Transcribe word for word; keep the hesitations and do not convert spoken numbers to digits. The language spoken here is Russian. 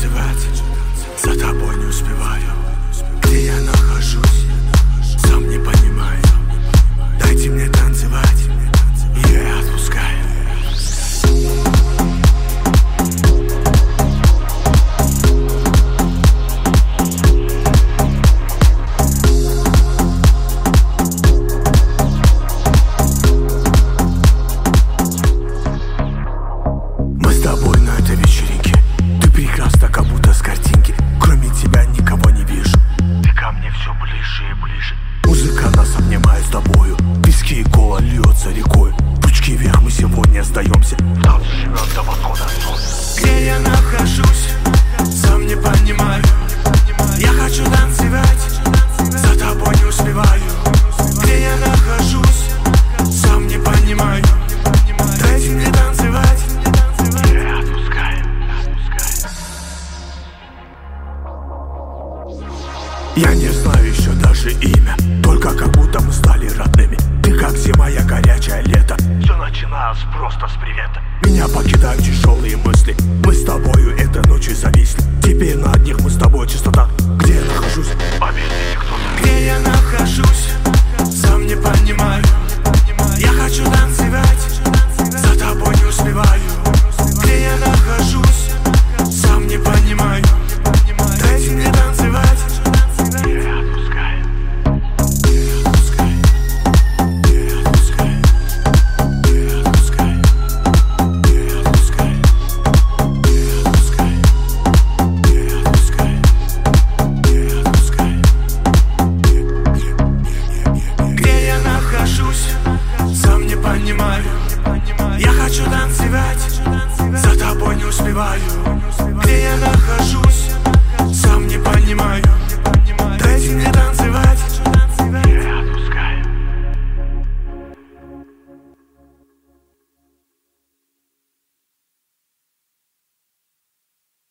танцевать, за тобой не успеваю. Где я нахожусь, сам не понимаю. Дайте мне танцевать, и я отпускаю. Мы с тобой на этой вечеринке. Ты прекрасна, как будто с картинки. Кроме тебя никого не вижу. Ты ко мне все ближе и ближе. Музыка нас обнимает с тобою. Виски и кола льется рекой. Ручки вверх, мы сегодня сдаемся. Танцы живет до восхода солнца. Где я нахожусь, сам не понимаю. Я хочу танцевать, за тобой не успеваю. Где я нахожусь, сам не понимаю. Дайте мне танцевать, я отпускаю, отпускаю. Я не знаю еще даже имя, только как будто мы стали родными. Ты как зима, я горячее лето. Все начиналось просто с привета. Меня покидают тяжелые мысли.